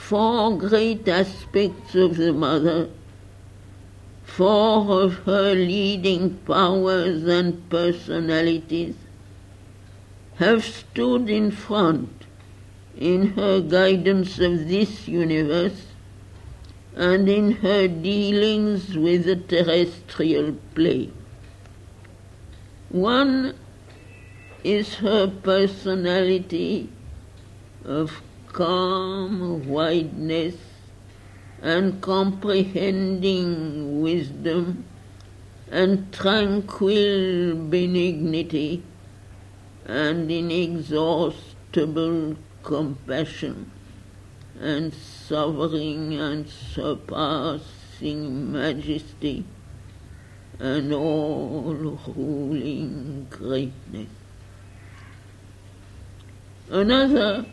four great aspects of the Mother, four of her leading powers and personalities, have stood in front in her guidance of this universe and in her dealings with the terrestrial plane. One is her personality of calm wideness and comprehending wisdom and tranquil benignity and inexhaustible compassion and sovereign and surpassing majesty and all-ruling greatness. Another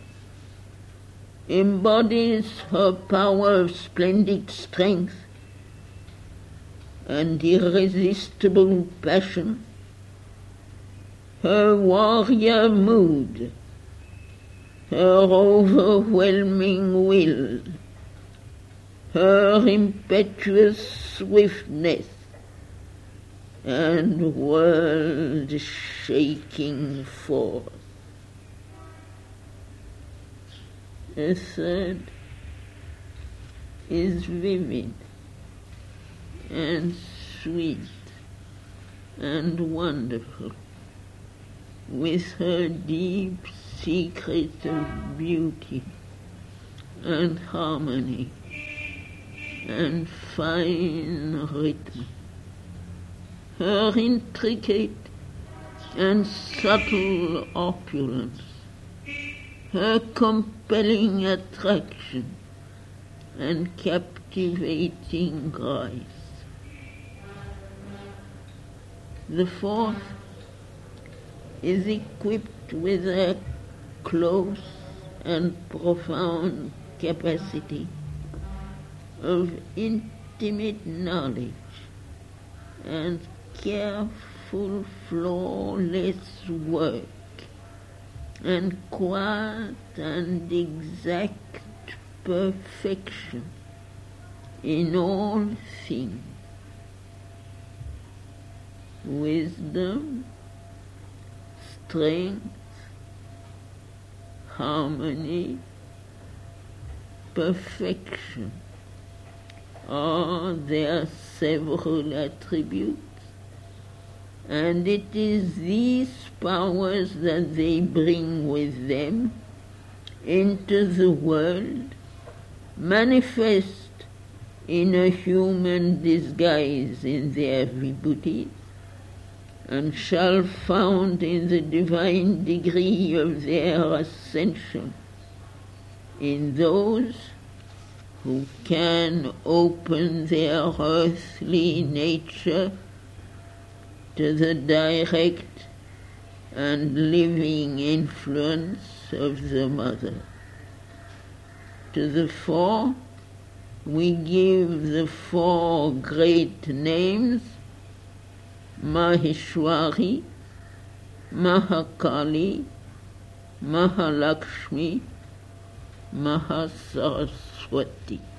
embodies her power of splendid strength and irresistible passion, her warrior mood, her overwhelming will, her impetuous swiftness, and world-shaking force. A third is vivid and sweet and wonderful, with her deep secret of beauty and harmony and fine rhythm, her intricate and subtle opulence, her compelling attraction and captivating grace. The fourth is equipped with a close and profound capacity of intimate knowledge and careful, flawless work and quiet and exact perfection in all things. Wisdom, strength, harmony, perfection are their several attributes, and it is these powers that they bring with them into the world, manifest in a human disguise in their vibhutis, and shall found in the divine degree of their ascension in those who can open their earthly nature to the direct and living influence of the Mother. To the four, we give the four great names: Maheshwari, Mahakali, Mahalakshmi, Mahasaraswati.